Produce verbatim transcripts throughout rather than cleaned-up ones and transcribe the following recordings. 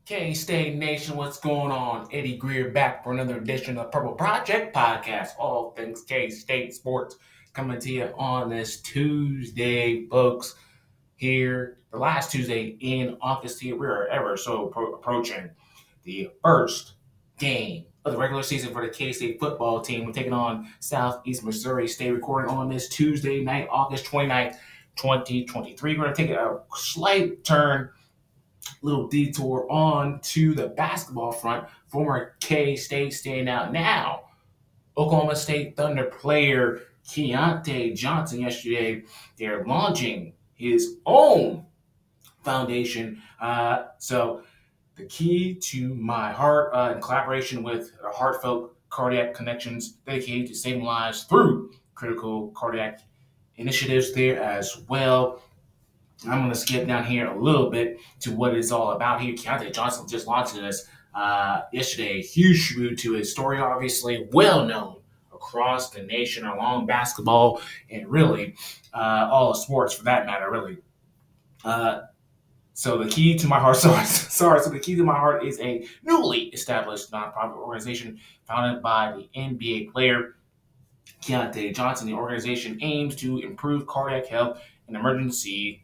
K-State Nation, what's going on? Eddie Greer back for another edition of Purple Project Podcast. All things K-State sports coming to you on this Tuesday, folks. Here, the last Tuesday in August here, we are ever so pro- approaching the first game of the regular season for the K-State football team. We're taking on Southeast Missouri State, recording on this Tuesday night, August twenty-ninth, twenty twenty-three. We're going to take a slight turn little detour on to the basketball front. Former K-State standout now, Oklahoma State Thunder player Keontae Johnson yesterday, they're launching his own foundation. Uh, so the key to my heart, uh, in collaboration with Heartfelt Cardiac Connections, dedicated to saving lives through critical cardiac initiatives there as well. I'm going to skip down here a little bit to what it's all about here. Keontae Johnson just launched this uh, yesterday. A huge tribute to his story, obviously well known across the nation along basketball and really uh, all the sports for that matter, really. Uh, so the key to my heart, sorry, sorry, so the key to my heart is a newly established nonprofit organization founded by the N B A player Keontae Johnson. The organization aims to improve cardiac health and emergency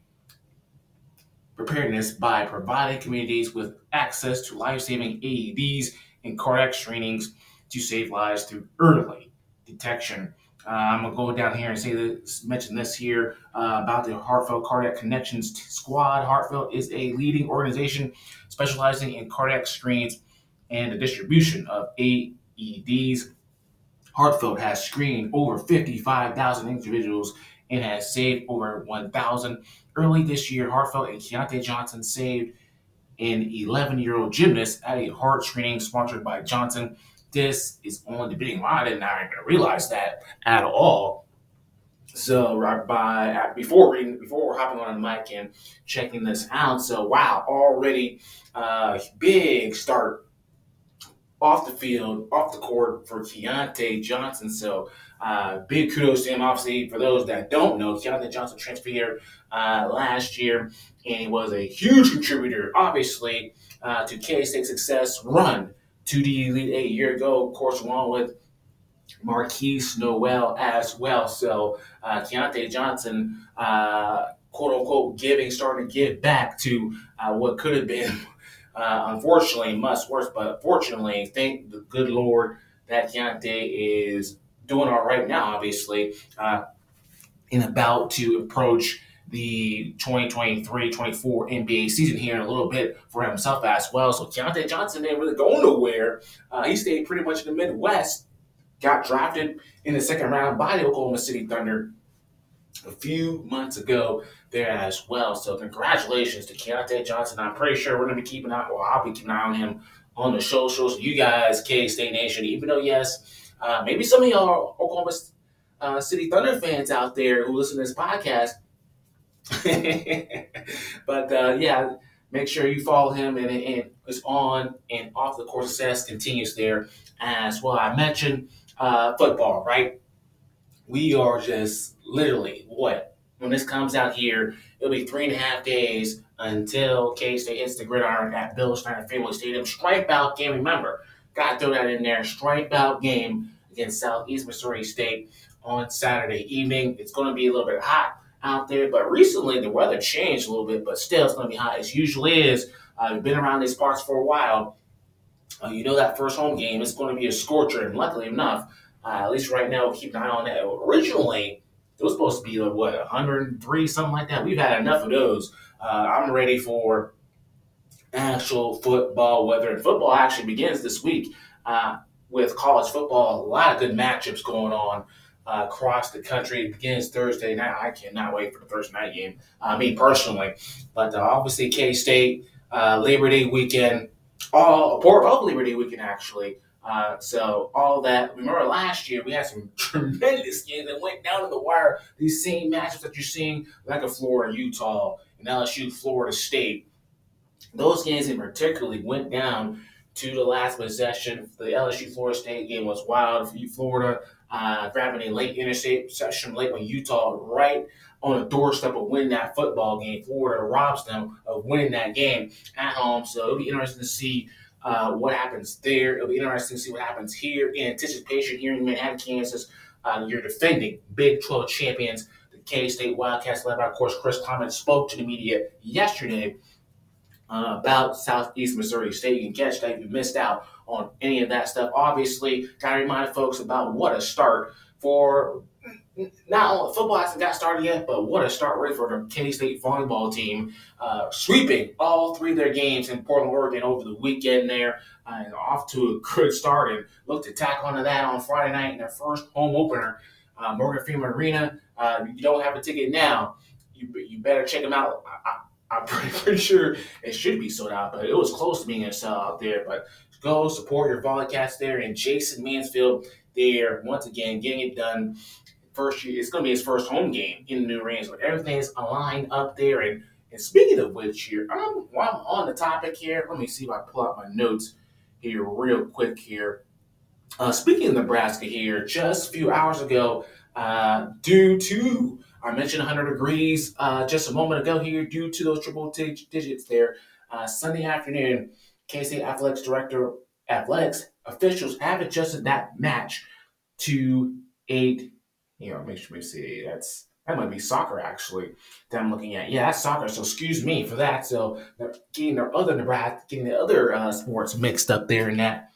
preparedness by providing communities with access to life-saving A E Ds and cardiac screenings to save lives through early detection. Uh, I'm gonna go down here and say this, mention this here uh, about the Heartfelt Cardiac Connections Squad. Heartfelt is a leading organization specializing in cardiac screens and the distribution of A E Ds. Heartfelt has screened over fifty-five thousand individuals and has saved over one thousand. Early this year, Heartfelt and Keontae Johnson saved an eleven-year-old gymnast at a heart screening sponsored by Johnson. This is on the bidding line. I did not even realize that at all. So right by before reading, before we're hopping on the mic and checking this out, so wow, already uh, big start off the field, off the court for Keontae Johnson. So uh, big kudos to him. Obviously, for those that don't know, Keontae Johnson transferred here uh, last year, and he was a huge contributor, obviously, uh, to K-State's success run to the Elite Eight a year ago, of course, along with Marquise Noel as well. So uh, Keontae Johnson, uh, quote unquote, giving, starting to give back to uh, what could have been Uh, unfortunately, much worse, but fortunately, thank the good Lord that Keontae is doing all right now, obviously, uh, and about to approach the twenty twenty-three twenty-four N B A season here in a little bit for himself as well. So Keontae Johnson didn't really go nowhere. Uh, he stayed pretty much in the Midwest, got drafted in the second round by the Oklahoma City Thunder a few months ago there as well. So congratulations to Keontae Johnson. I'm pretty sure we're going to be keeping an eye, well, I'll be keeping an eye on him on the socials. You guys, K-State Nation, even though, yes, uh, maybe some of y'all are Oklahoma uh, City Thunder fans out there who listen to this podcast. but, uh, yeah, make sure you follow him, and, and it's on and off the court success continues there as well. I mentioned uh, football, right? We are just literally, what? When this comes out here, it'll be three and a half days until K-State hits the gridiron at Bill Snyder Family Stadium. Stripe out game, remember, got to throw that in there. Stripe out game against Southeast Missouri State on Saturday evening. It's going to be a little bit hot out there, but recently the weather changed a little bit, but still it's going to be hot as usually is. Uh, you've been around these parts for a while. Uh, you know that first home game is going to be a scorcher, and luckily enough, Uh, at least right now, we'll keep an eye on that. Originally, it was supposed to be, like, what, one hundred three, something like that. We've had enough of those. Uh, I'm ready for actual football weather. And football actually begins this week uh, with college football. A lot of good matchups going on uh, across the country. It begins Thursday night. I cannot wait for the Thursday night game, uh, me personally. But uh, obviously, K-State, uh, Labor Day weekend, all part of Labor Day weekend, actually. Uh, so all that, remember last year we had some tremendous games that went down to the wire. These same matchups that you're seeing, like a Florida, Utah, and L S U, Florida State, those games in particularly went down to the last possession. The L S U Florida State game was wild. Florida uh, grabbing a late interception late on Utah right on the doorstep of winning that football game. Florida robs them of winning that game at home. So it'll be interesting to see uh, what happens there. It'll be interesting to see what happens here in anticipation here in Manhattan, Kansas. Uh, you're defending Big twelve champions, the K-State Wildcats, led by, of course, Chris Klieman, spoke to the media yesterday uh, about Southeast Missouri State. You can catch that if you missed out on any of that stuff. Obviously, got to remind folks about what a start for not only football hasn't got started yet, but what a start really for the K-State volleyball team, uh, sweeping all three of their games in Portland, Oregon over the weekend there, uh, and off to a good start, and look to tack onto that on Friday night in their first home opener, uh, Morgan Freeman Arena. Uh, you don't have a ticket now, you you better check them out. I, I, I'm pretty, pretty sure it should be sold out, but it was close to being a sellout there. But go support your Volleycats there, and Jason Mansfield there once again getting it done. First year, it's going to be his first home game in the new arena. So everything's aligned up there. And, and speaking of which, here, um, while I'm on the topic here, let me see if I pull out my notes here real quick here. Uh, speaking of Nebraska here, just a few hours ago, uh, due to, I mentioned one hundred degrees uh, just a moment ago here, due to those triple dig- digits there, uh, Sunday afternoon, K-State Athletics Director, Athletics officials have adjusted that match to eight. You know, make sure we see that's that might be soccer actually that I'm looking at. Yeah, that's soccer. So excuse me for that. So they're getting their other Nebraska, getting the other uh, sports mixed up there in that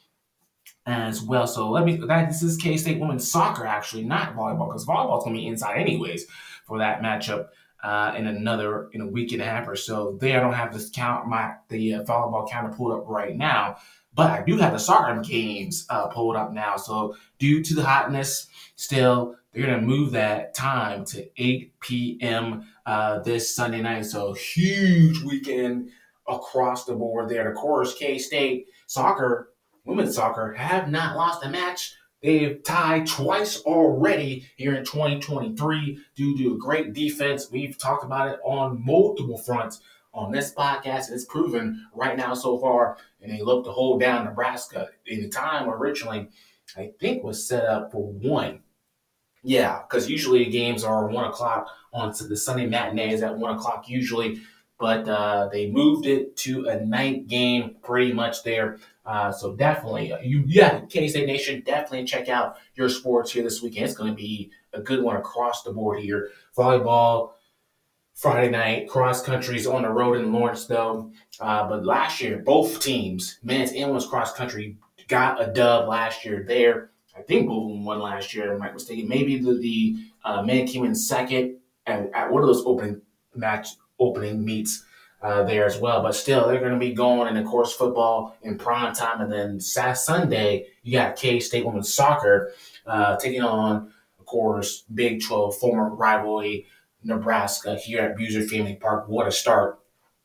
as well. So let me that this is K-State women's soccer actually, not volleyball, because volleyball's gonna be inside anyways for that matchup uh, in another in a week and a half or so. There I don't have this count my the uh, volleyball counter pulled up right now, but I do have the soccer games uh, pulled up now. So due to the hotness, still. They're going to move that time to eight p.m. Uh, this Sunday night. So huge weekend across the board there. Of course, K-State soccer, women's soccer, have not lost a match. They've tied twice already here in twenty twenty-three due to a great defense. We've talked about it on multiple fronts on this podcast. It's proven right now so far. And they look to hold down Nebraska in the time originally, I think, was set up for one. Yeah, because usually games are one o'clock on the Sunday matinees at one o'clock usually, but uh, they moved it to a night game pretty much there. Uh, so definitely, uh, you yeah, K-State Nation, definitely check out your sports here this weekend. It's going to be a good one across the board here. Volleyball, Friday night, cross country's on the road in Lawrence though. Uh, but last year, both teams, men's and women's cross country, got a dub last year there. I think both of them won last year, if I'm not mistaken. Maybe the, the uh, men came in second at, at one of those opening match opening meets uh, there as well. But still, they're going to be going, and of course, football in prime time. And then Sunday, you got K-State women's soccer uh, taking on, of course, Big twelve former rivalry Nebraska here at Buser Family Park. What a start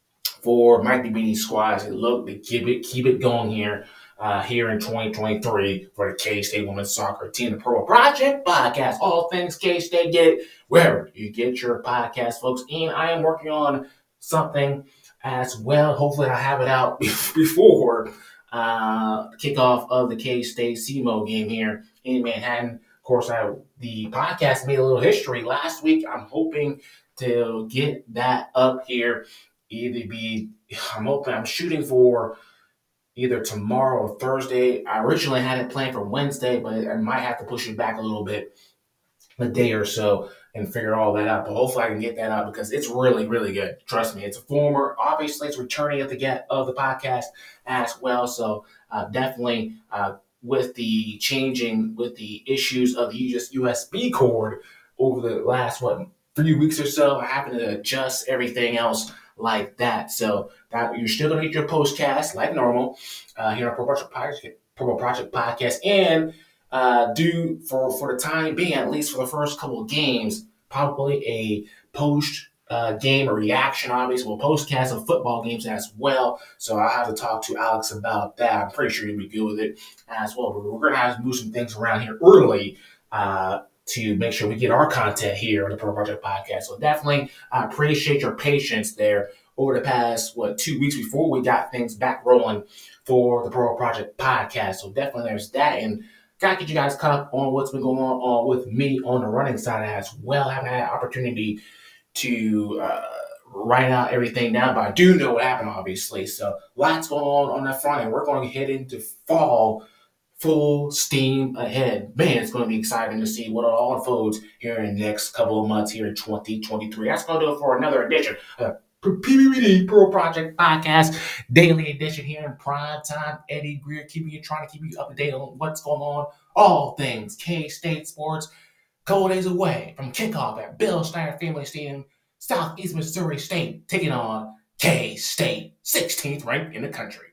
for Mike Beatty squads. They look to keep it keep it going here. Uh, here in twenty twenty-three for the K-State Women's Soccer Team, the Purple Project Podcast. All things K-State, get it wherever you get your podcast, folks. And I am working on something as well. Hopefully I have it out before uh, kickoff of the K-State C M O game here in Manhattan. Of course, I, the podcast made a little history last week. I'm hoping to get that up here. Either be, I'm hoping, I'm shooting for either tomorrow or Thursday. I originally had it planned for Wednesday, but I might have to push it back a little bit, a day or so, and figure all that out. But hopefully I can get that out because it's really, really good. Trust me, it's a former, obviously it's returning at the get of the podcast as well. So uh, definitely uh, with the changing, with the issues of the U S B cord over the last, what, three weeks or so, I happen to adjust everything else like that. So that you're still going to get your postcast like normal uh, here on Purple Project Podcast, Purple Project Podcast, and uh, do for for the time being, at least for the first couple of games, probably a post uh, game or reaction. Obviously, we'll postcast of football games as well. So I'll have to talk to Alex about that. I'm pretty sure he'll be good with it as well. But we're going to have to move some things around here early. Uh, to make sure we get our content here on the Pro Project Podcast. So definitely I appreciate your patience there over the past, what, two weeks before we got things back rolling for the Pro Project Podcast. So definitely there's that. And got to get you guys caught up on what's been going on uh, with me on the running side as well. I haven't had an opportunity to uh, write out everything down, but I do know what happened, obviously. So lots going on on that front, and we're going to head into fall full steam ahead. Man, it's going to be exciting to see what all unfolds here in the next couple of months here in twenty twenty-three. That's going to do it for another edition of P B D Pro Project Podcast, daily edition here in prime time. Eddie Greer keeping you, trying to keep you up to date on what's going on, all things K-State sports. Couple days away from kickoff at Bill Snyder Family Stadium, Southeast Missouri State taking on K-State, sixteenth ranked in the country.